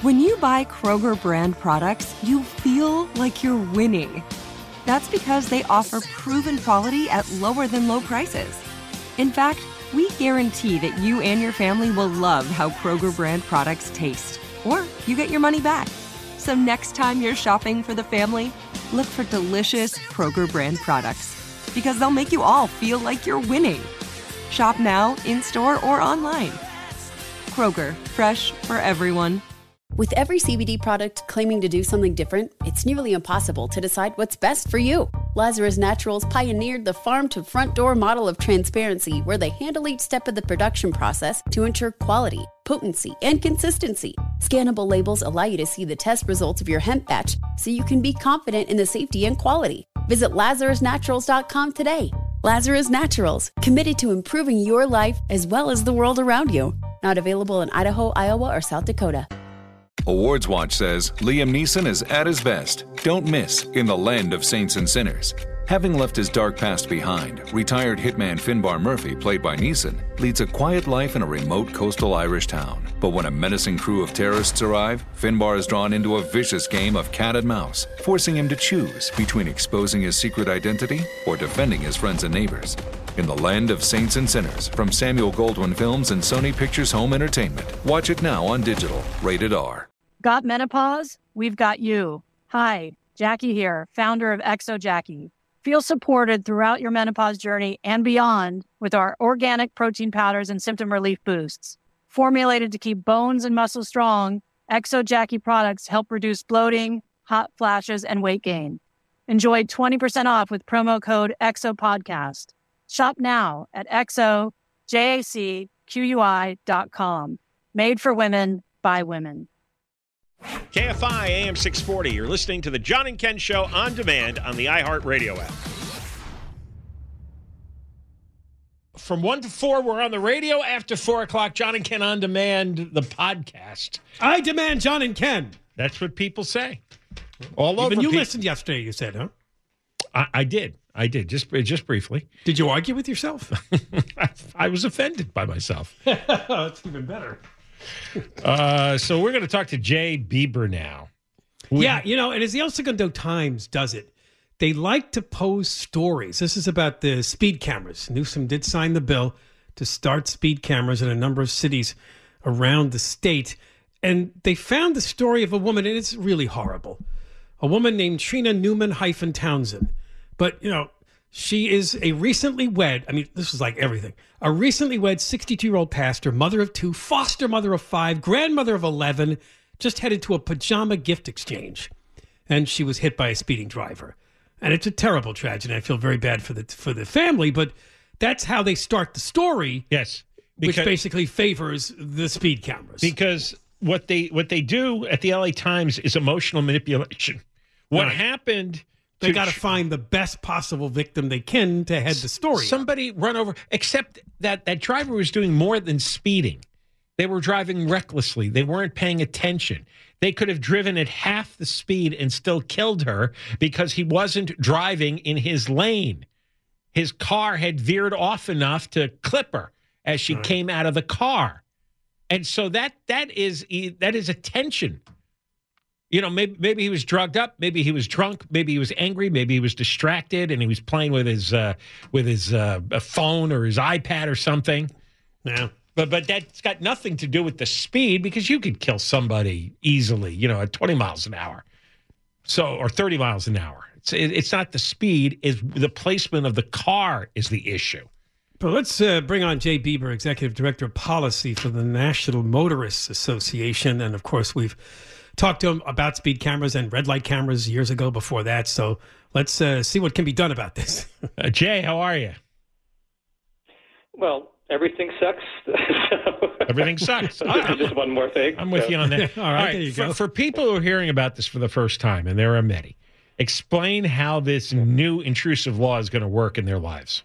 When you buy Kroger brand products, you feel like you're winning. That's because they offer proven quality at lower than low prices. In fact, we guarantee that you and your family will love how Kroger brand products taste, or you get your money back. So next time you're shopping for the family, look for delicious Kroger brand products, because they'll make you all feel like you're winning. Shop now, in-store, or online. Kroger, fresh for everyone. With every CBD product claiming to do something different, it's nearly impossible to decide what's best for you. Lazarus Naturals pioneered the farm-to-front-door model of transparency, where they handle each step of the production process to ensure quality, potency, and consistency. Scannable labels allow you to see the test results of your hemp batch, so you can be confident in the safety and quality. Visit LazarusNaturals.com today. Lazarus Naturals, committed to improving your life as well as the world around you. Not available in Idaho, Iowa, or South Dakota. Awards Watch says Liam Neeson is at his best. Don't miss In the Land of Saints and Sinners. Having left his dark past behind, retired hitman Finbar Murphy, played by Neeson, leads a quiet life in a remote coastal Irish town. But when a menacing crew of terrorists arrive, Finbar is drawn into a vicious game of cat and mouse, forcing him to choose between exposing his secret identity or defending his friends and neighbors. In the Land of Saints and Sinners, from Samuel Goldwyn Films and Sony Pictures Home Entertainment. Watch it now on digital. Rated R. Got menopause? We've got you. Hi, Jackie here, founder of Exo Jackie. Feel supported throughout your menopause journey and beyond with our organic protein powders and symptom relief boosts. Formulated to keep bones and muscles strong, Exo Jackie products help reduce bloating, hot flashes, and weight gain. Enjoy 20% off with promo code EXOPODCAST. Shop now at exojacqui.com. Made for women, by women. KFI AM 640. You're listening to the John and Ken Show on demand on the iHeartRadio app. From 1 to 4, we're on the radio. After 4 o'clock, John and Ken on demand, the podcast. I demand John and Ken. That's what people say. All over. Even you listened yesterday, you said, huh? I did, just briefly. Did you argue with yourself? I was offended by myself. That's even better. So we're going to talk to Jay Bieber now. Yeah, and as the El Segundo Times does it, they like to post stories. This is about the speed cameras. Newsom did sign the bill to start speed cameras in a number of cities around the state. And they found the story of a woman, and it's really horrible. A woman named Trina Newman-Townsend. But, she is a recently wed, this is like everything, a recently wed 62-year-old pastor, mother of 2, foster mother of 5, grandmother of 11, just headed to a pajama gift exchange. And she was hit by a speeding driver. And it's a terrible tragedy. I feel very bad for the family, but that's how they start the story. Yes. Which basically favors the speed cameras. Because what they do at the LA Times is emotional manipulation. What happened... They got to find the best possible victim they can to head the story. Somebody run over, except that driver was doing more than speeding. They were driving recklessly. They weren't paying attention. They could have driven at half the speed and still killed her because he wasn't driving in his lane. His car had veered off enough to clip her as she came out of the car. And so that is attention. Maybe he was drugged up, maybe he was drunk, maybe he was angry, maybe he was distracted, and he was playing with his phone or his iPad or something. Yeah, but that's got nothing to do with the speed, because you could kill somebody easily, at 20 miles an hour, or 30 miles an hour. It's not the speed; is the placement of the car is the issue. But let's bring on Jay Bieber, Executive Director of Policy for the National Motorists Association, and of course we've talked to him about speed cameras and red light cameras years ago before that. So let's see what can be done about this. Jay, how are you? Well, everything sucks. Everything sucks. Just one more thing. I'm with you on that. All right, there you go. For people who are hearing about this for the first time, and there are many, explain how this new intrusive law is going to work in their lives.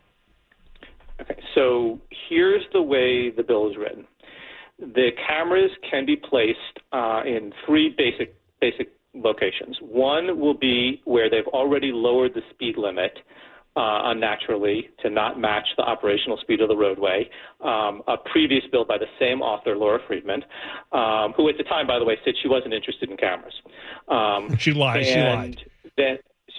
Okay, so here's the way the bill is written. The cameras can be placed in 3 basic locations. One will be where they've already lowered the speed limit unnaturally to not match the operational speed of the roadway. A previous bill by the same author, Laura Friedman, who at the time, by the way, said she wasn't interested in cameras. She lied. She lied. Then,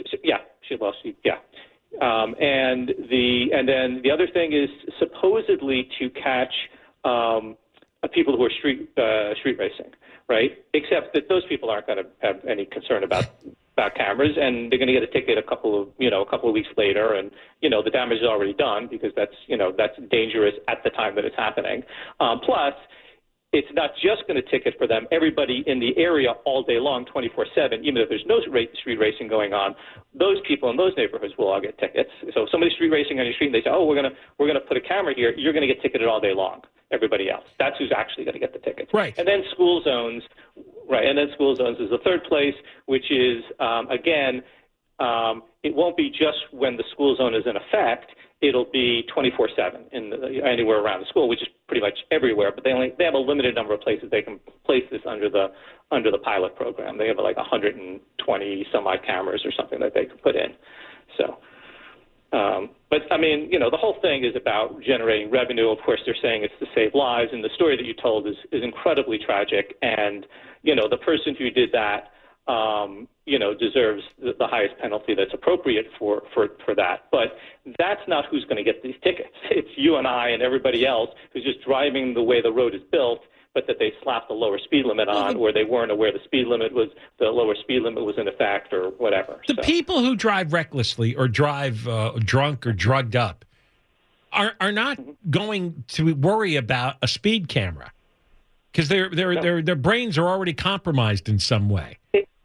and then the other thing is supposedly to catch people who are street racing, right? Except that those people aren't going to have any concern about cameras, and they're going to get a ticket a couple of weeks later, and the damage is already done because that's dangerous at the time that it's happening. Plus, it's not just going to ticket for them. Everybody in the area all day long, 24/7, even if there's no street racing going on, those people in those neighborhoods will all get tickets. So if somebody's street racing on your street and they say, "Oh, we're gonna put a camera here," you're going to get ticketed all day long. Everybody else. That's who's actually going to get the tickets. Right. And then school zones. Right. And then school zones is the third place, which is again, it won't be just when the school zone is in effect. It'll be 24/7 anywhere around the school, which is pretty much everywhere. But they have a limited number of places they can place this under the pilot program. They have like 120 some odd cameras or something that they can put in. So, but I mean, the whole thing is about generating revenue. Of course, they're saying it's to save lives, and the story that you told is incredibly tragic. And the person who did that, deserves the highest penalty that's appropriate for that. But that's not who's going to get these tickets. It's you and I and everybody else who's just driving the way the road is built, but that they slapped the lower speed limit on, or they weren't aware the lower speed limit was in effect, or whatever. The people who drive recklessly or drive drunk or drugged up are not going to worry about a speed camera because their brains are already compromised in some way.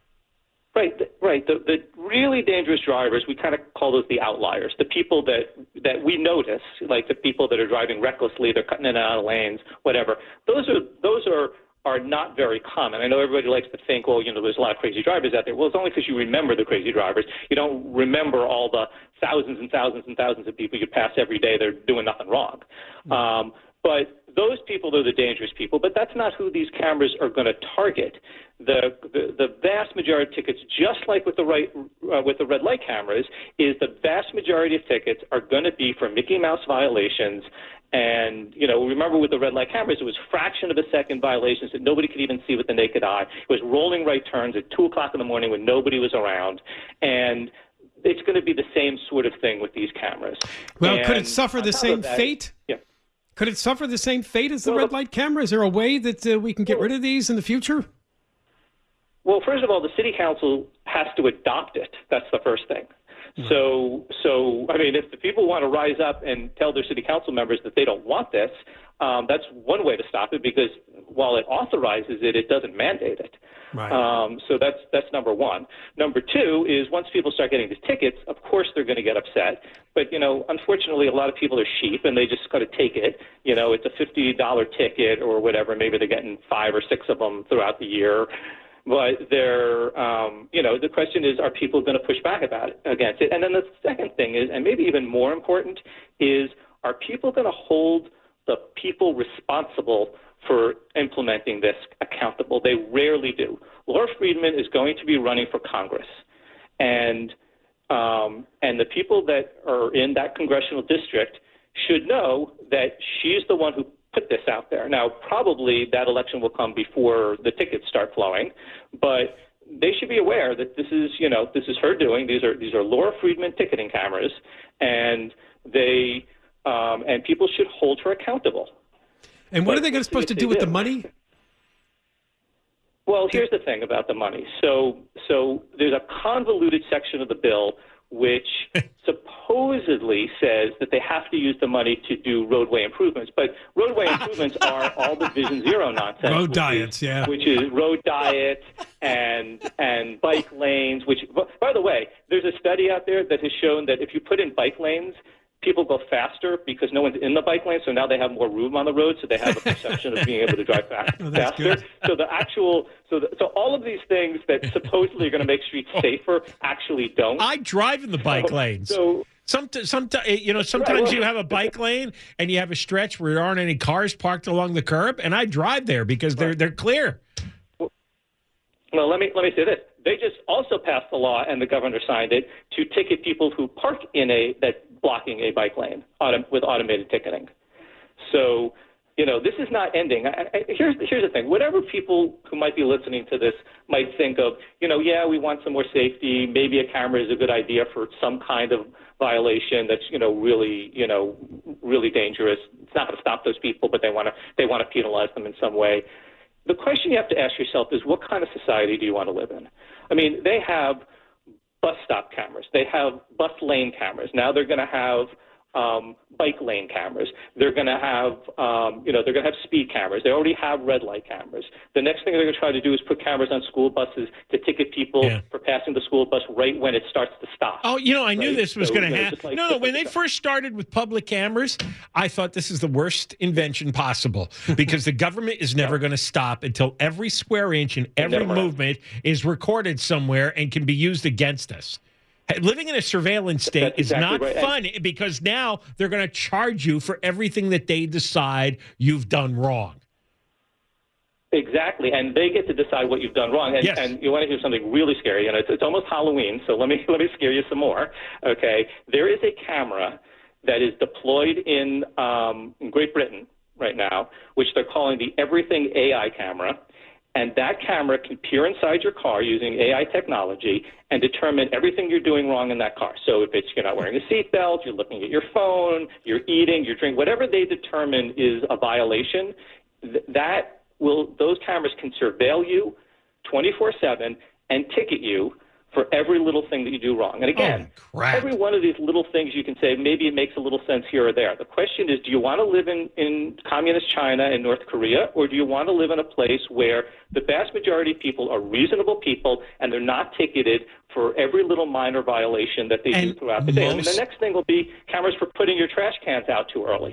Right. The really dangerous drivers, we kind of call those the outliers, the people that we notice, like the people that are driving recklessly, they're cutting in and out of lanes, whatever. Those are not very common. I know everybody likes to think, well, there's a lot of crazy drivers out there. Well, it's only because you remember the crazy drivers. You don't remember all the thousands and thousands and thousands of people you pass every day that are doing nothing wrong. But those people are the dangerous people, but that's not who these cameras are going to target. The vast majority of tickets, just like with the red light cameras, is the vast majority of tickets are going to be for Mickey Mouse violations. And, remember with the red light cameras, it was fraction of a second violations that nobody could even see with the naked eye. It was rolling right turns at 2 o'clock in the morning when nobody was around. And it's going to be the same sort of thing with these cameras. Well, could it suffer the same fate? Yeah. Could it suffer the same fate as the red light camera? Is there a way that we can get rid of these in the future? Well, first of all, the city council has to adopt it. That's the first thing. So I mean, if the people want to rise up and tell their city council members that they don't want this, that's one way to stop it, because while it authorizes it, it doesn't mandate it. Right. So that's number one. Number two is once people start getting these tickets, of course they're going to get upset. But, unfortunately, a lot of people are sheep and they just got to take it. It's a $50 ticket or whatever. Maybe they're getting 5 or 6 of them throughout the year. But they're, the question is, are people going to push back against it? And then the second thing is, and maybe even more important, is are people going to hold the people responsible for implementing this accountable? They rarely do. Laura Friedman is going to be running for Congress, and the people that are in that congressional district should know that she's the one who put this out there. Now, probably that election will come before the tickets start flowing, but they should be aware that this is her doing. These are Laura Friedman ticketing cameras, and and people should hold her accountable. And what are they supposed to do with the money? Well, here's the thing about the money. So there's a convoluted section of the bill which supposedly says that they have to use the money to do roadway improvements. But roadway improvements are all the Vision Zero nonsense. Road diets, yeah. Which is road diet and bike lanes, which, by the way, there's a study out there that has shown that if you put in bike lanes, people go faster because no one's in the bike lane, so now they have more room on the road, so they have a perception of being able to drive faster. Good. So all of these things that supposedly are going to make streets safer actually don't. I drive in the bike lanes. Sometimes you have a bike lane and you have a stretch where there aren't any cars parked along the curb, and I drive there because they're clear. Well, let me say this. they just also passed the law, and the governor signed it, to ticket people who park that blocking a bike lane with automated ticketing. So, this is not ending. Here's the thing. Whatever people who might be listening to this might think of, yeah, we want some more safety. Maybe a camera is a good idea for some kind of violation that's, really dangerous. It's not going to stop those people, but they want to penalize them in some way. The question you have to ask yourself is, what kind of society do you want to live in? I mean, they have bus stop cameras. They have bus lane cameras. Now they're going to have bike lane cameras. They're going to have, they're going to have speed cameras. They already have red light cameras. The next thing they're going to try to do is put cameras on school buses to ticket people for passing the school bus right when it starts to stop. Oh, I knew this was going to happen. No, when they first started with public cameras, I thought this is the worst invention possible because the government is never going to stop until every square inch and every movement is recorded somewhere and can be used against us. Living in a surveillance state is not fun because now they're going to charge you for everything that they decide you've done wrong. Exactly, and they get to decide what you've done wrong. And you want to hear something really scary? It's almost Halloween, so let me scare you some more. Okay, there is a camera that is deployed in Great Britain right now, which they're calling the Everything AI camera. And that camera can peer inside your car using AI technology and determine everything you're doing wrong in that car. So if you're not wearing a seatbelt, you're looking at your phone, you're eating, you're drinking, whatever they determine is a violation, those cameras can surveil you 24/7 and ticket you for every little thing that you do wrong. And again, every one of these little things you can say, maybe it makes a little sense here or there. The question is, do you want to live in communist China and North Korea, or do you want to live in a place where the vast majority of people are reasonable people and they're not ticketed for every little minor violation that they do throughout the day? I mean, the next thing will be cameras for putting your trash cans out too early.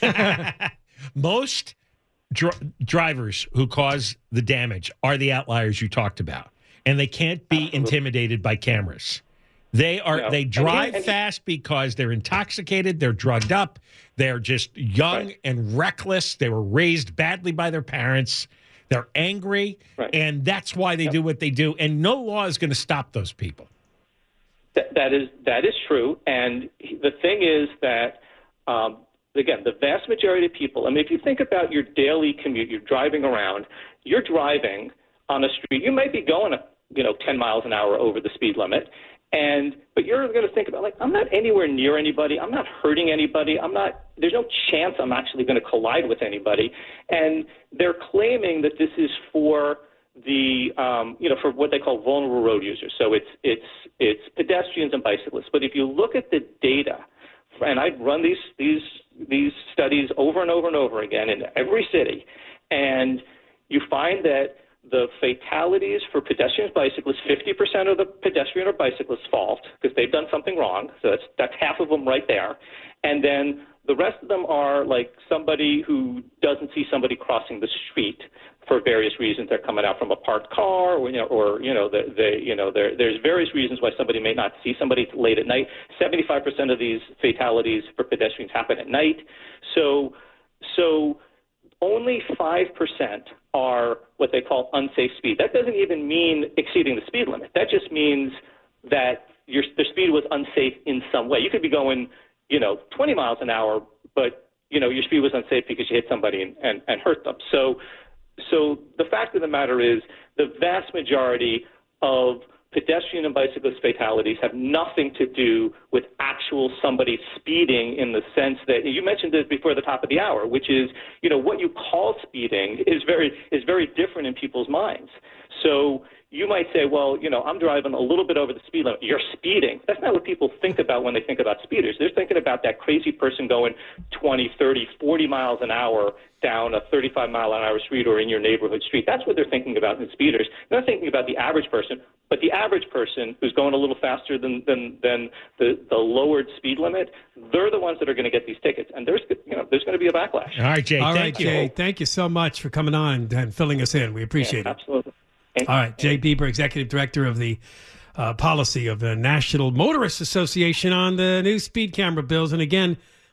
Most drivers who cause the damage are the outliers you talked about. And they can't be intimidated by cameras. They drive fast because they're intoxicated, they're drugged up, they're just young and reckless. They were raised badly by their parents. They're angry, and that's why they do what they do. And no law is going to stop those people. That is true. And the thing is that, again, the vast majority of people, I mean, if you think about your daily commute, you're driving around, you're driving on a street, you might be going 10 miles an hour over the speed limit. But you're going to think about, I'm not anywhere near anybody. I'm not hurting anybody. There's no chance I'm actually going to collide with anybody. And they're claiming that this is for for what they call vulnerable road users. So it's pedestrians and bicyclists. But if you look at the data, and I've run these studies over and over and over again in every city, and you find that the fatalities for pedestrians, bicyclists, 50% of the pedestrian or bicyclist's fault because they've done something wrong. So that's half of them right there. And then the rest of them are like somebody who doesn't see somebody crossing the street for various reasons. They're coming out from a parked car, there's various reasons why somebody may not see somebody late at night. 75% of these fatalities for pedestrians happen at night. So only 5% are what they call unsafe speed. That doesn't even mean exceeding the speed limit. That just means that the speed was unsafe in some way. You could be going, 20 miles an hour, but, your speed was unsafe because you hit somebody and hurt them. So the fact of the matter is the vast majority of pedestrian and bicyclist fatalities have nothing to do with actual somebody speeding in the sense that you mentioned this before the top of the hour, which is, what you call speeding is very different in people's minds. So you might say, well, I'm driving a little bit over the speed limit. You're speeding. That's not what people think about when they think about speeders. They're thinking about that crazy person going 20, 30, 40 miles an hour down a 35-mile-an-hour street or in your neighborhood street. That's what they're thinking about in speeders. They're not thinking about the average person, but the average person who's going a little faster than the lowered speed limit, they're the ones that are going to get these tickets. And there's going to be a backlash. All right, Jay. Thank you. Jay, thank you so much for coming on and filling us in. We appreciate it. Absolutely. All right, Jay Bieber, Executive Director of the policy of the National Motorists Association on the new speed camera bills. And again,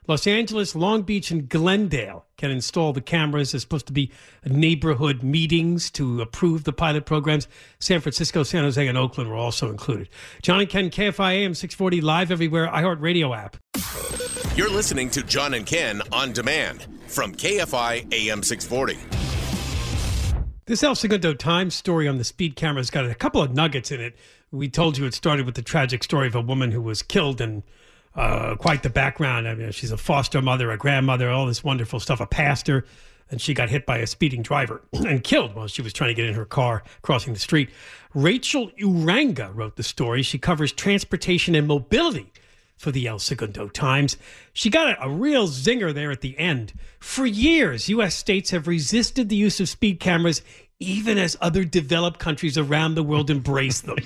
Los Angeles, Long Beach, and Glendale can install the cameras. There's supposed to be neighborhood meetings to approve the pilot programs. San Francisco, San Jose, and Oakland were also included. John and Ken, KFI AM 640, live everywhere, iHeartRadio app. You're listening to John and Ken on demand from KFI AM 640. This El Segundo Times story on the speed camera's got a couple of nuggets in it. We told you it started with the tragic story of a woman who was killed, and quite the background. I mean, she's a foster mother, a grandmother, all this wonderful stuff, a pastor, and she got hit by a speeding driver and killed while she was trying to get in her car crossing the street. Rachel Uranga wrote the story. She covers transportation and mobility for the El Segundo Times. She got a real zinger there at the end. For years, U.S. states have resisted the use of speed cameras, even as other developed countries around the world embrace them.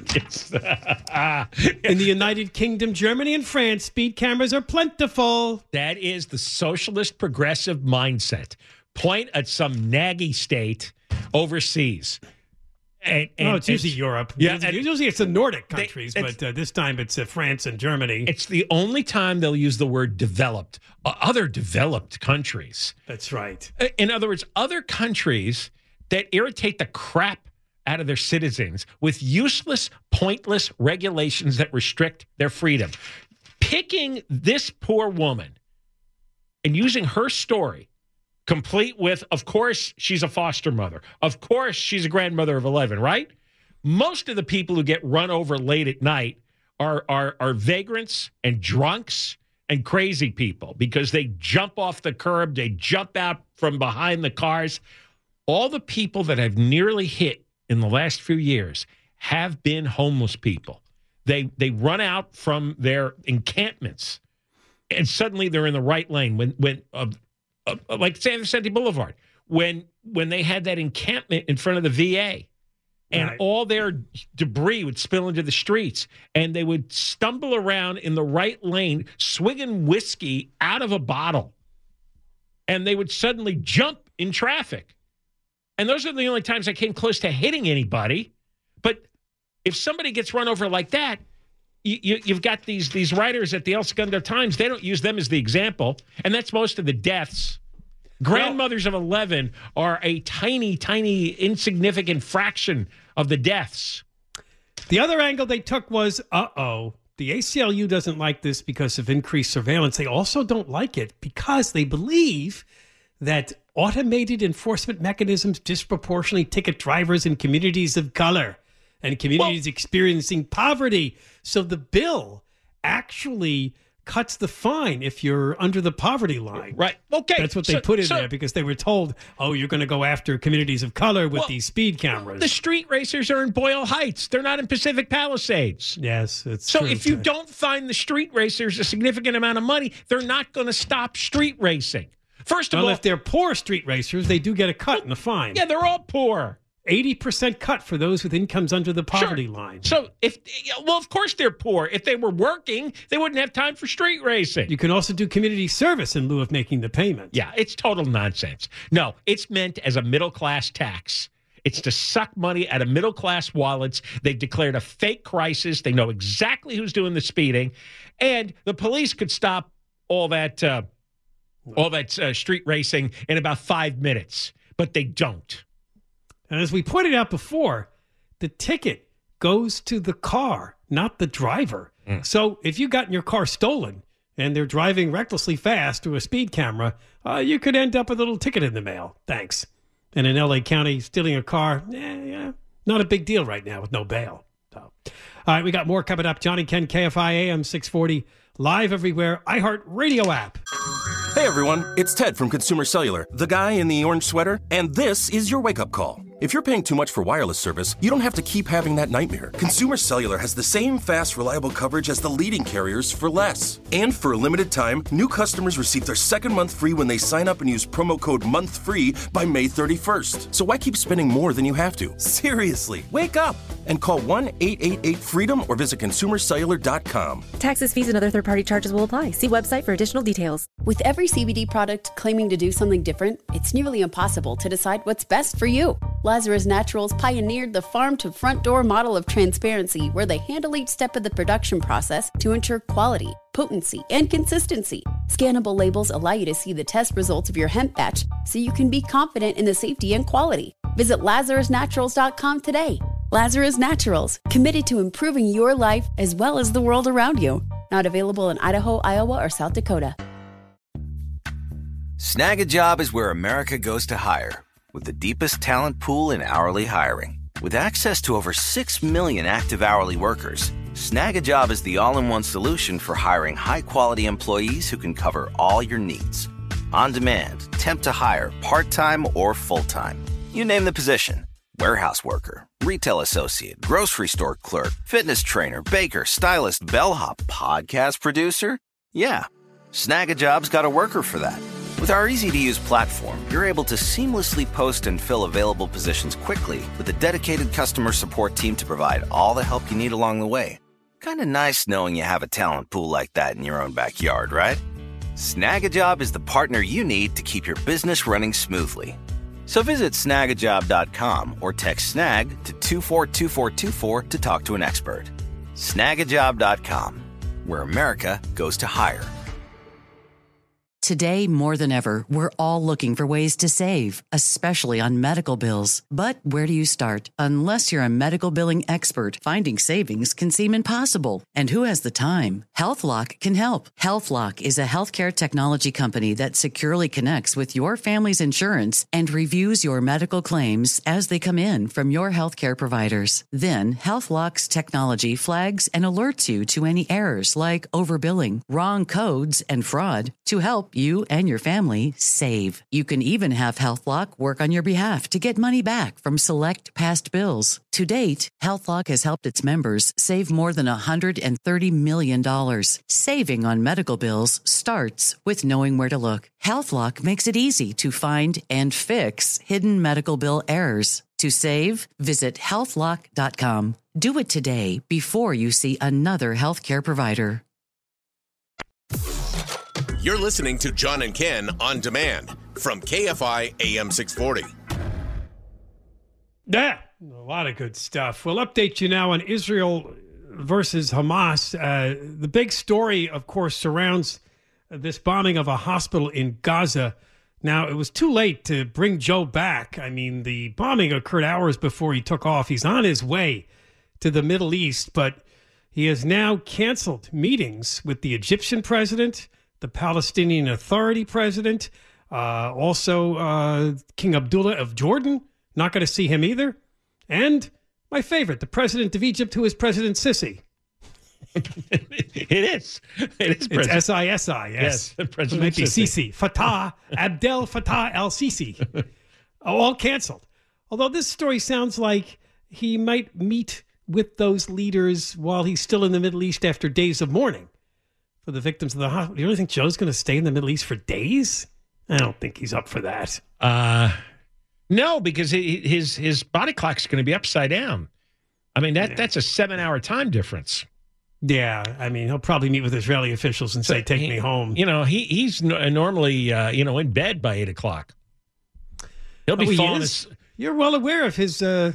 In the United Kingdom, Germany, and France, speed cameras are plentiful. That is the socialist progressive mindset. Point at some naggy state overseas. It's usually Europe. Yeah, usually it's the Nordic countries, but this time it's France and Germany. It's the only time they'll use the word developed. Other developed countries. That's right. In other words, other countries that irritate the crap out of their citizens with useless, pointless regulations that restrict their freedom. Picking this poor woman and using her story, complete with, of course, she's a foster mother. Of course, she's a grandmother of 11, right? Most of the people who get run over late at night are vagrants and drunks and crazy people because they jump off the curb, they jump out from behind the cars. All the people that I've nearly hit in the last few years have been homeless people. They run out from their encampments, and suddenly they're in the right lane. When like San Vicente Boulevard, when they had that encampment in front of the VA, and all their debris would spill into the streets, and they would stumble around in the right lane, swigging whiskey out of a bottle, and they would suddenly jump in traffic. And those are the only times I came close to hitting anybody. But if somebody gets run over like that, you've got these writers at the El Segundo Times. They don't use them as the example. And that's most of the deaths. Grandmothers of 11 are a tiny, tiny, insignificant fraction of the deaths. The other angle they took was, the ACLU doesn't like this because of increased surveillance. They also don't like it because they believe that automated enforcement mechanisms disproportionately ticket drivers in communities of color and communities experiencing poverty. So the bill actually cuts the fine if you're under the poverty line. Right. Okay. That's what they put in there because they were told, you're going to go after communities of color with these speed cameras. The street racers are in Boyle Heights. They're not in Pacific Palisades. Yes, it's so true. If you don't find the street racers a significant amount of money, they're not going to stop street racing. First of all, if they're poor street racers, they do get a cut in the fine. Yeah, they're all poor. 80% cut for those with incomes under the poverty line. So, of course they're poor. If they were working, they wouldn't have time for street racing. You can also do community service in lieu of making the payment. Yeah, it's total nonsense. No, it's meant as a middle-class tax. It's to suck money out of middle-class wallets. They've declared a fake crisis. They know exactly who's doing the speeding. And the police could stop all that street racing in about 5 minutes, but they don't. And as we pointed out before, the ticket goes to the car, not the driver. So if you got your car stolen and they're driving recklessly fast to a speed camera, you could end up with a little ticket in the mail. Thanks. And in L.A. County, stealing a car, not a big deal right now with no bail. So, all right, we got more coming up. John and Ken, KFI AM 640, live everywhere, iHeartRadio app. Hey everyone, it's Ted from Consumer Cellular, the guy in the orange sweater, and this is your wake-up call. If you're paying too much for wireless service, you don't have to keep having that nightmare. Consumer Cellular has the same fast, reliable coverage as the leading carriers for less. And for a limited time, new customers receive their second month free when they sign up and use promo code MONTHFREE by May 31st. So why keep spending more than you have to? Seriously, wake up! and call 1-888-FREEDOM or visit consumercellular.com. Taxes, fees, and other third-party charges will apply. See website for additional details. With every CBD product claiming to do something different, it's nearly impossible to decide what's best for you. Lazarus Naturals pioneered the farm-to-front-door model of transparency, where they handle each step of the production process to ensure quality, potency, and consistency. Scannable labels allow you to see the test results of your hemp batch, so you can be confident in the safety and quality. Visit LazarusNaturals.com today. Lazarus Naturals, committed to improving your life as well as the world around you. Not available in Idaho, Iowa, or South Dakota. Snag a Job is where America goes to hire, with the deepest talent pool in hourly hiring. With access to over 6 million active hourly workers, Snag a Job is the all-in-one solution for hiring high-quality employees who can cover all your needs. On demand, temp to hire, part-time or full-time. You name the position. Warehouse worker, retail associate, grocery store clerk, fitness trainer, baker, stylist, bellhop, podcast producer. Yeah, Snag a Job's got a worker for that. With our easy-to-use platform, you're able to seamlessly post and fill available positions quickly with a dedicated customer support team to provide all the help you need along the way. Kind of nice knowing you have a talent pool like that in your own backyard, right? Snag a Job is the partner you need to keep your business running smoothly. So visit snagajob.com or text snag to 242424 to talk to an expert. Snagajob.com, where America goes to hire. Today, more than ever, we're all looking for ways to save, especially on medical bills. But where do you start? Unless you're a medical billing expert, finding savings can seem impossible. And who has the time? HealthLock can help. HealthLock is a healthcare technology company that securely connects with your family's insurance and reviews your medical claims as they come in from your healthcare providers. Then, HealthLock's technology flags and alerts you to any errors like overbilling, wrong codes, and fraud to help you and your family save. You can even have HealthLock work on your behalf to get money back from select past bills. To date, HealthLock has helped its members save more than $130 million. Saving on medical bills starts with knowing where to look. HealthLock makes it easy to find and fix hidden medical bill errors. To save, visit healthlock.com. Do it today before you see another healthcare provider. You're listening to John and Ken on demand from KFI AM 640. Yeah, a lot of good stuff. We'll update you now on Israel versus Hamas. The big story, of course, surrounds this bombing of a hospital in Gaza. Now, it was too late to bring Joe back. I mean, the bombing occurred hours before he took off. He's on his way to the Middle East, but he has now canceled meetings with the Egyptian president, the Palestinian Authority president, also King Abdullah of Jordan. Not going to see him either. And my favorite, the president of Egypt, who is President Sisi. It is. It's S-I-S-I, yes. President it might be Sisi. Fatah, Abdel Fattah el-Sisi. All canceled. Although this story sounds like he might meet with those leaders while he's still in the Middle East after days of mourning for the victims of the hospital. Do you really think Joe's going to stay in the Middle East for days? I don't think he's up for that. No, because his body clock's going to be upside down. I mean, that's a 7-hour time difference. Yeah, I mean, he'll probably meet with Israeli officials and say, take me home. You know, he's normally, in bed by 8 o'clock. He'll be falling. You're well aware of his day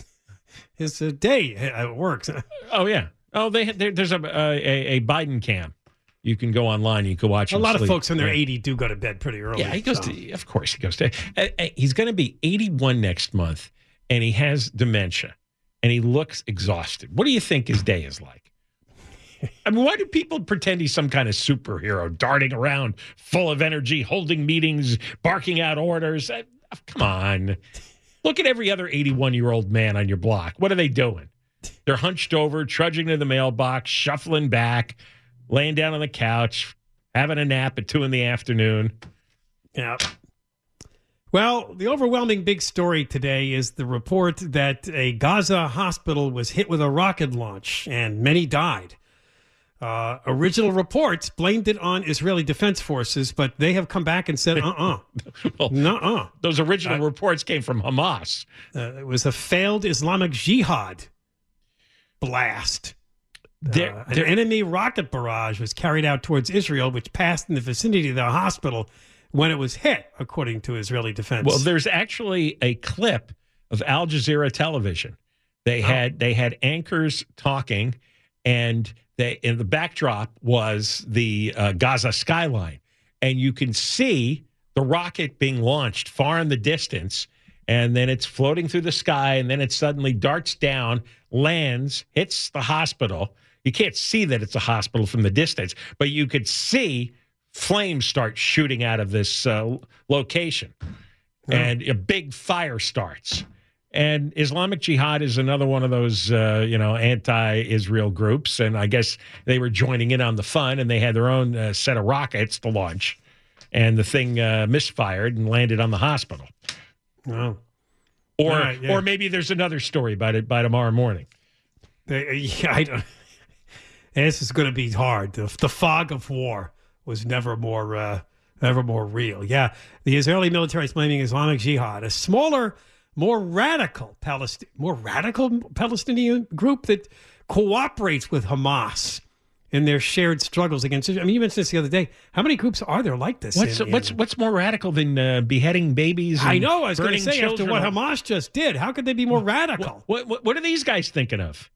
at work. Oh, yeah. Oh, there's a Biden cam. You can go online. You can watch. A lot of folks when they're 80 do go to bed pretty early. Yeah, he goes to. Of course, he goes to. He's going to be 81 next month, and he has dementia, and he looks exhausted. What do you think his day is like? I mean, why do people pretend he's some kind of superhero, darting around, full of energy, holding meetings, barking out orders? Come on. Look at every other 81-year-old man on your block. What are they doing? They're hunched over, trudging to the mailbox, shuffling back, laying down on the couch, having a nap at 2 p.m. Yeah. Well, the overwhelming big story today is the report that a Gaza hospital was hit with a rocket launch and many died. Original reports blamed it on Israeli Defense Forces, but they have come back and said, Those original reports came from Hamas. It was a failed Islamic jihad blast. An enemy rocket barrage was carried out towards Israel, which passed in the vicinity of the hospital when it was hit, according to Israeli defense. Well, there's actually a clip of Al Jazeera television. They had anchors talking, and in the backdrop was the Gaza skyline, and you can see the rocket being launched far in the distance, and then it's floating through the sky, and then it suddenly darts down, lands, hits the hospital. You can't see that it's a hospital from the distance, but you could see flames start shooting out of this location, and a big fire starts. And Islamic Jihad is another one of those, anti-Israel groups, and I guess they were joining in on the fun, and they had their own set of rockets to launch, and the thing misfired and landed on the hospital. Oh. Or maybe there's another story about it by tomorrow morning. I don't. This is going to be hard. The fog of war was never more real. Yeah, the Israeli military is blaming Islamic Jihad, a smaller, more radical Palestinian group that cooperates with Hamas in their shared struggles against Israel. I mean, you mentioned this the other day. How many groups are there like this? What's more radical than beheading babies? And I know. I was going to say, children? after what Hamas just did, how could they be more radical? What are these guys thinking of?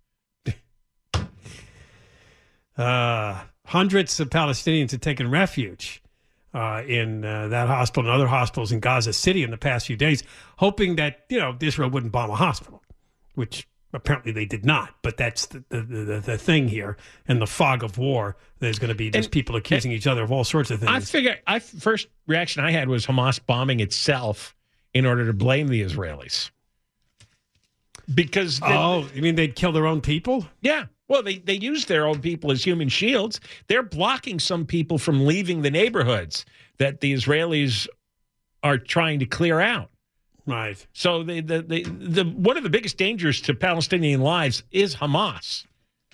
Hundreds of Palestinians have taken refuge in that hospital and other hospitals in Gaza City in the past few days, hoping that Israel wouldn't bomb a hospital, which apparently they did not. But that's the thing here. In the fog of war, there's going to be just people accusing each other of all sorts of things. First reaction I had was Hamas bombing itself in order to blame the Israelis. Because you mean they'd kill their own people? Yeah. Well, they use their own people as human shields. They're blocking some people from leaving the neighborhoods that the Israelis are trying to clear out. Right. So the one of the biggest dangers to Palestinian lives is Hamas.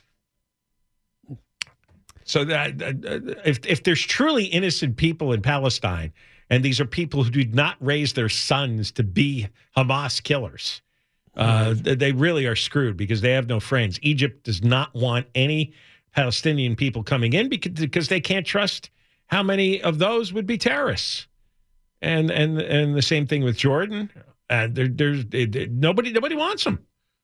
So that if there's truly innocent people in Palestine, and these are people who did not raise their sons to be Hamas killers, they really are screwed because they have no friends. Egypt does not want any Palestinian people coming in because they can't trust how many of those would be terrorists. And the same thing with Jordan. Nobody wants them.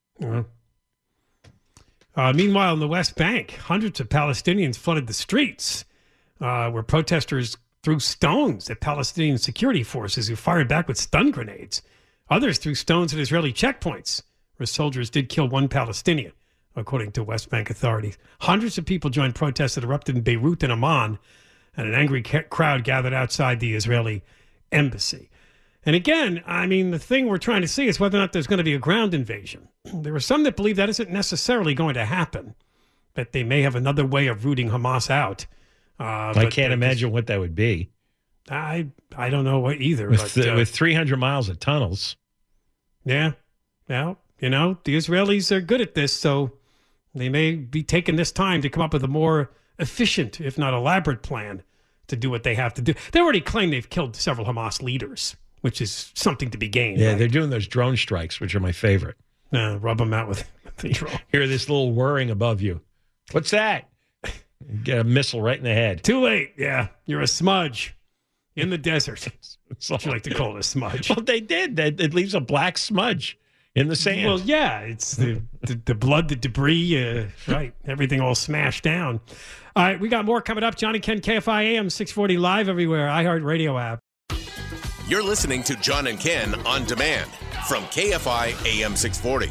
Meanwhile, in the West Bank, hundreds of Palestinians flooded the streets where protesters threw stones at Palestinian security forces who fired back with stun grenades. Others threw stones at Israeli checkpoints, where soldiers did kill one Palestinian, according to West Bank authorities. Hundreds of people joined protests that erupted in Beirut and Amman, and an angry crowd gathered outside the Israeli embassy. And again, I mean, the thing we're trying to see is whether or not there's going to be a ground invasion. There are some that believe that isn't necessarily going to happen, that they may have another way of rooting Hamas out. I can't imagine what that would be. I don't know what either. With 300 miles of tunnels. Yeah. Well, the Israelis are good at this, so they may be taking this time to come up with a more efficient, if not elaborate plan to do what they have to do. They already claim they've killed several Hamas leaders, which is something to be gained. Yeah, right? They're doing those drone strikes, which are my favorite. Rub them out with the drone. Hear this little whirring above you. What's that? Get a missile right in the head. Too late. Yeah, you're a smudge. In the desert. That's what you like to call it, a smudge. Well, they did. It leaves a black smudge in the sand. Well, yeah. It's the blood, the debris, right. Everything all smashed down. All right, we got more coming up. John and Ken, KFI AM 640 live everywhere. iHeartRadio app. You're listening to John and Ken on demand from KFI AM 640.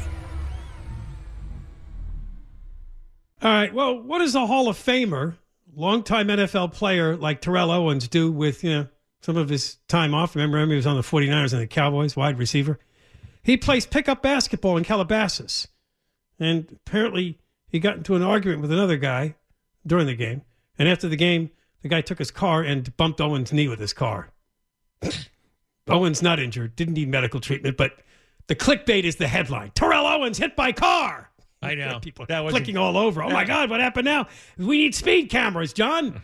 All right, well, what does a Hall of Famer, longtime NFL player like Terrell Owens do with, some of his time off? Remember him? He was on the 49ers and the Cowboys, wide receiver. He plays pickup basketball in Calabasas. And apparently he got into an argument with another guy during the game. And after the game, the guy took his car and bumped Owens' knee with his car. Owens not injured, didn't need medical treatment, but the clickbait is the headline. Terrell Owens hit by car. I know. People clicking all over. Oh, my God, what happened now? We need speed cameras, John.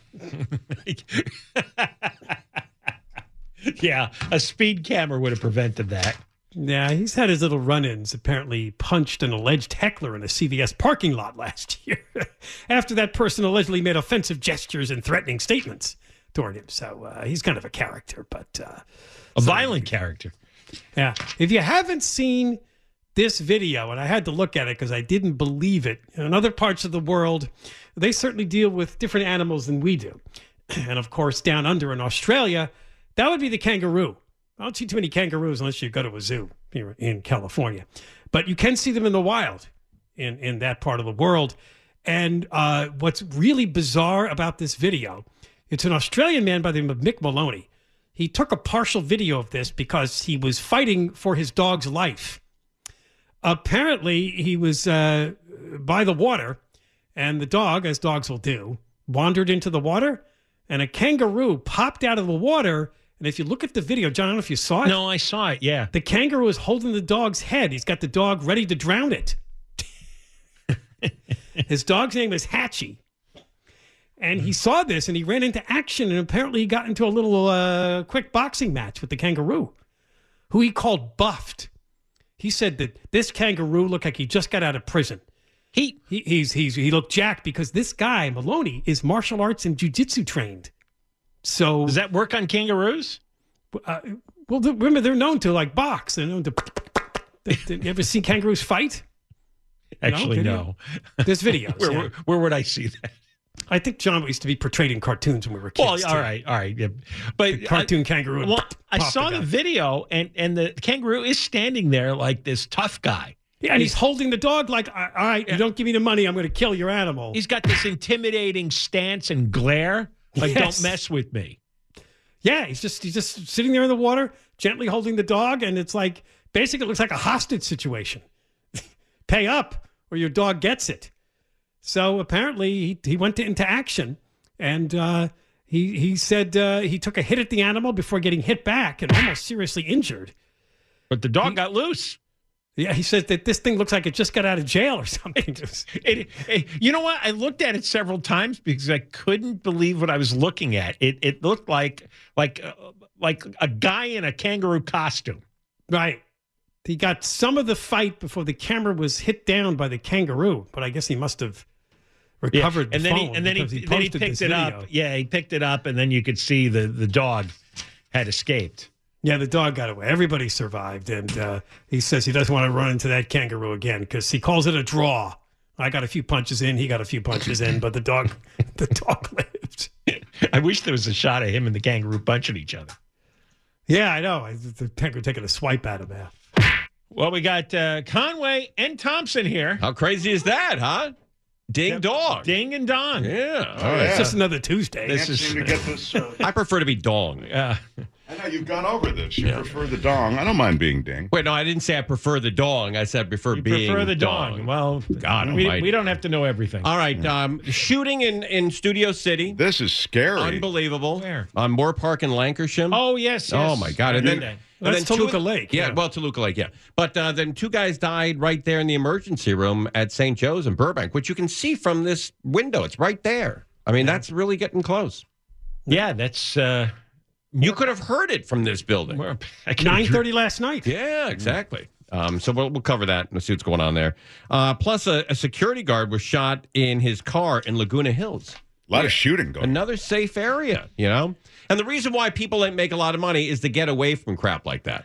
Yeah, a speed camera would have prevented that. Yeah, he's had his little run-ins. Apparently punched an alleged heckler in a CVS parking lot last year after that person allegedly made offensive gestures and threatening statements toward him. So he's kind of a character, but... a violent character. Yeah. If you haven't seen this video, and I had to look at it because I didn't believe it, in other parts of the world, they certainly deal with different animals than we do. And of course, down under in Australia, that would be the kangaroo. I don't see too many kangaroos unless you go to a zoo here in California. But you can see them in the wild in that part of the world. And what's really bizarre about this video, it's an Australian man by the name of Mick Maloney. He took a partial video of this because he was fighting for his dog's life. Apparently, he was by the water, and the dog, as dogs will do, wandered into the water, and a kangaroo popped out of the water. And if you look at the video, John, I don't know if you saw it. No, I saw it, yeah. The kangaroo is holding the dog's head. He's got the dog ready to drown it. His dog's name is Hatchie. And he saw this, and he ran into action, and apparently he got into a little quick boxing match with the kangaroo, who he called buffed. He said that this kangaroo looked like he just got out of prison. He looked jacked because this guy, Maloney, is martial arts and jiu-jitsu trained. So does that work on kangaroos? Well, remember, they're known to like box. They're known to. You ever seen kangaroos fight? Actually, no. There's videos. Where would I see that? I think John used to be portrayed in cartoons when we were kids. Well, all right, yeah. But the cartoon kangaroo. Well, I saw the video, and the kangaroo is standing there like this tough guy. Yeah, and he's holding the dog like, all right, you don't give me the money, I'm going to kill your animal. He's got this intimidating stance and glare, like, don't mess with me. Yeah, he's just sitting there in the water, gently holding the dog, and it's like, basically it looks like a hostage situation. Pay up or your dog gets it. So apparently he went into action, and he said he took a hit at the animal before getting hit back and almost seriously injured. But the dog got loose. Yeah, he says that this thing looks like it just got out of jail or something. You know what? I looked at it several times because I couldn't believe what I was looking at. It looked like a guy in a kangaroo costume. Right. He got some of the fight before the camera was hit down by the kangaroo, but I guess he must have recovered the phone. And then he picked it up. Yeah, he picked it up, and then you could see the dog had escaped. Yeah, the dog got away. Everybody survived, and he says he doesn't want to run into that kangaroo again because he calls it a draw. I got a few punches in, he got a few punches in, but the dog lived. I wish there was a shot of him and the kangaroo punching each other. Yeah, I know. The kangaroo taking a swipe at him now. Well, we got Conway and Thompson here. How crazy is that, huh? Ding dong. Ding and dong. Yeah. All right. It's just another Tuesday. Can't seem to get this. I prefer to be dong. I know you've gone over this. You prefer the dong. I don't mind being ding. Wait, no, I didn't say I prefer the dong. I said I prefer being prefer the dong. Well, God we don't have to know everything. All right. Shooting in Studio City. This is scary. Unbelievable. Where? On Moore Park in Lancashire. Oh, yes. Oh, my God. And then that's Toluca Lake. Yeah, well, Toluca Lake, yeah. But then two guys died right there in the emergency room at St. Joe's in Burbank, which you can see from this window. It's right there. I mean, that's really getting close. Yeah, that's... you could have heard it from this building. 9:30 last night. Yeah, exactly. So we'll cover that and see what's going on there. Plus, a security guard was shot in his car in Laguna Hills. A lot of shooting going on. Another safe area, you know? And the reason why people don't make a lot of money is to get away from crap like that.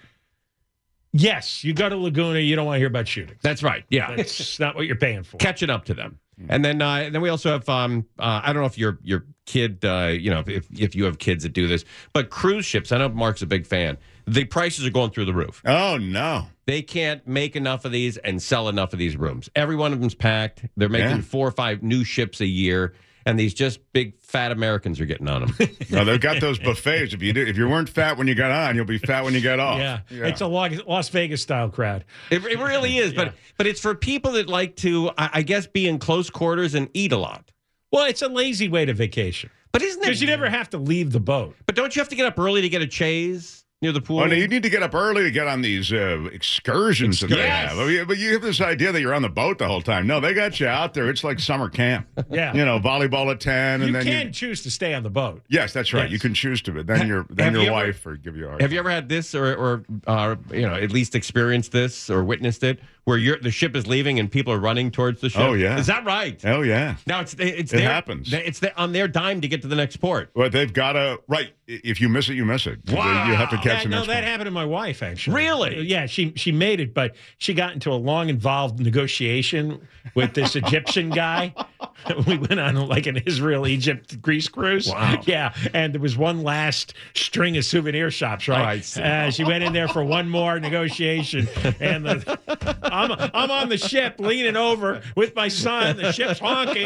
Yes, you go to Laguna, you don't want to hear about shootings. That's right, yeah. That's not what you're paying for. Catching up to them. And then we also have, I don't know if your kid, if you have kids that do this, but cruise ships, I know Mark's a big fan. The prices are going through the roof. Oh, no. They can't make enough of these and sell enough of these rooms. Every one of them's packed. They're making 4 or 5 new ships a year. And these just big fat Americans are getting on them. No, they've got those buffets. If you weren't fat when you got on, you'll be fat when you get off. Yeah. It's a Las Vegas style crowd. It really is, but it's for people that like to, I guess, be in close quarters and eat a lot. Well, it's a lazy way to vacation. But isn't it? Because you never have to leave the boat. But don't you have to get up early to get a chaise? near the pool. Oh, no, you need to get up early to get on these excursions that they have. I mean, but you have this idea that you're on the boat the whole time. No, they got you out there. It's like summer camp. Yeah. You know, volleyball at 10. You and then can choose to stay on the boat. Yes, that's right. Yes. You can choose to, but then your wife or give you a hard Have you ever had this or at least experienced this or witnessed it where the ship is leaving and people are running towards the ship? Oh, yeah. Is that right? Oh, yeah. Now, it happens. It's on their dime to get to the next port. Well, they've got to, right. If you miss it, you miss it. Wow. You have to catch the next that one. happened to my wife, actually. Really? Yeah, she made it, but she got into a long, involved negotiation with this Egyptian guy. We went on like an Israel-Egypt Greece cruise. Wow. Yeah, and there was one last string of souvenir shops, right? Oh, I see. She went in there for one more negotiation, and I'm on the ship leaning over with my son. The ship's honking,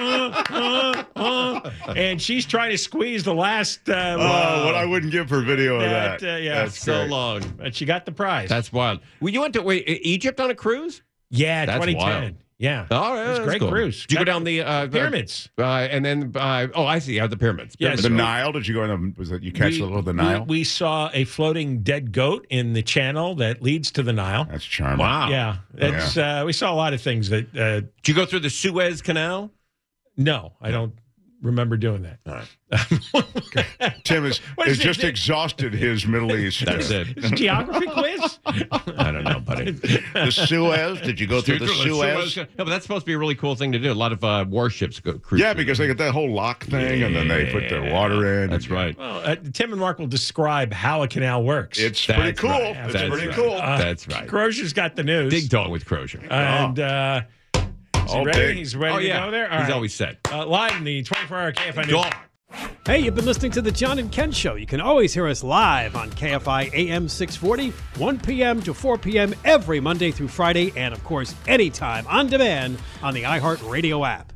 and she's trying to squeeze the last. What I wouldn't give for video of that. Yeah, That's So great. long. but she got the prize. That's wild. Well, you went to Egypt on a cruise? Yeah, That's 2010. wild. Yeah. Oh, yeah, It was a that's great cool. cruise. Did you go down the pyramids? And then, I see. The pyramids. Yes. The Nile? Did you go in was it you catch the little of the Nile? We saw a floating dead goat in the channel that leads to the Nile. That's charming. Wow. Yeah. It's, we saw a lot of things that. Did you go through the Suez Canal? No, I don't remember doing that. All right. Tim has is it? just exhausted his Middle East. That's it. Is it a geography quiz? I don't know, buddy. The Suez? Did you go through the Suez? No, but that's supposed to be a really cool thing to do. A lot of warships go cruise. Yeah, because they get that whole lock thing, and then they put the water in. That's right. Well, Tim and Mark will describe how a canal works. It's pretty cool. right. It's That's pretty right. cool. That's right. Crozier's got the news. Big dog with Crozier. And is he All ready? big. He's ready to go there? All He's right. always set. Live in the 24-hour KFI News. Dog. Hey, you've been listening to the John and Ken Show. You can always hear us live on KFI AM 640, 1 p.m. to 4 p.m. every Monday through Friday, and of course, anytime on demand on the iHeartRadio app.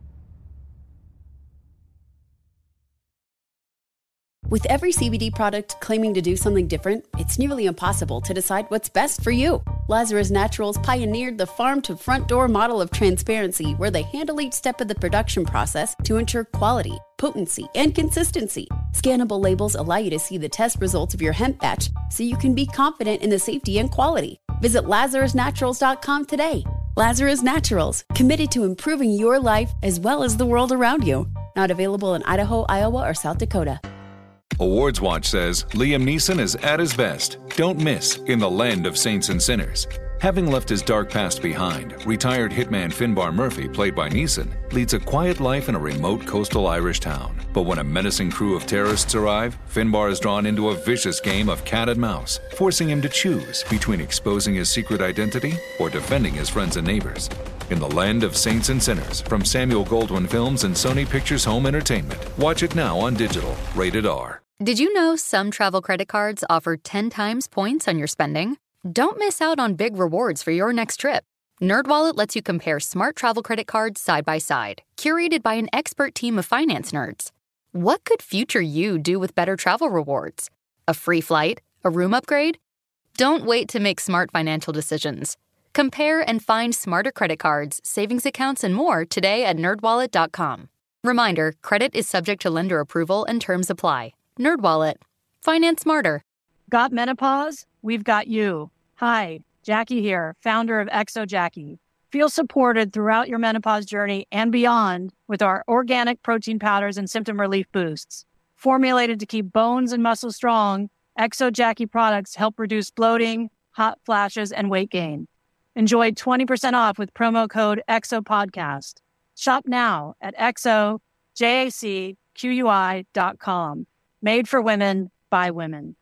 With every CBD product claiming to do something different, it's nearly impossible to decide what's best for you. Lazarus Naturals pioneered the farm-to-front-door model of transparency, where they handle each step of the production process to ensure quality, potency, and consistency. Scannable labels allow you to see the test results of your hemp batch, so you can be confident in the safety and quality. Visit LazarusNaturals.com today. Lazarus Naturals, committed to improving your life as well as the world around you. Not available in Idaho, Iowa, or South Dakota. Awards Watch says Liam Neeson is at his best. Don't miss in the land of saints and sinners. Having left his dark past behind, retired hitman Finbar Murphy, played by Neeson, leads a quiet life in a remote coastal Irish town. But when a menacing crew of terrorists arrive, Finbar is drawn into a vicious game of cat and mouse, forcing him to choose between exposing his secret identity or defending his friends and neighbors. In the land of saints and sinners, from Samuel Goldwyn Films and Sony Pictures Home Entertainment. Watch it now on digital. Rated R. Did you know some travel credit cards offer 10 times points on your spending? Don't miss out on big rewards for your next trip. NerdWallet lets you compare smart travel credit cards side by side, curated by an expert team of finance nerds. What could future you do with better travel rewards? A free flight? A room upgrade? Don't wait to make smart financial decisions. Compare and find smarter credit cards, savings accounts, and more today at nerdwallet.com. Reminder, credit is subject to lender approval and terms apply. NerdWallet. Finance smarter. Got menopause? We've got you. Hi, Jackie here, founder of Exo Jackie. Feel supported throughout your menopause journey and beyond with our organic protein powders and symptom relief boosts. Formulated to keep bones and muscles strong, Exo Jackie products help reduce bloating, hot flashes, and weight gain. Enjoy 20% off with promo code EXOPODCAST. Shop now at exojacqui.com. Made for women, by women.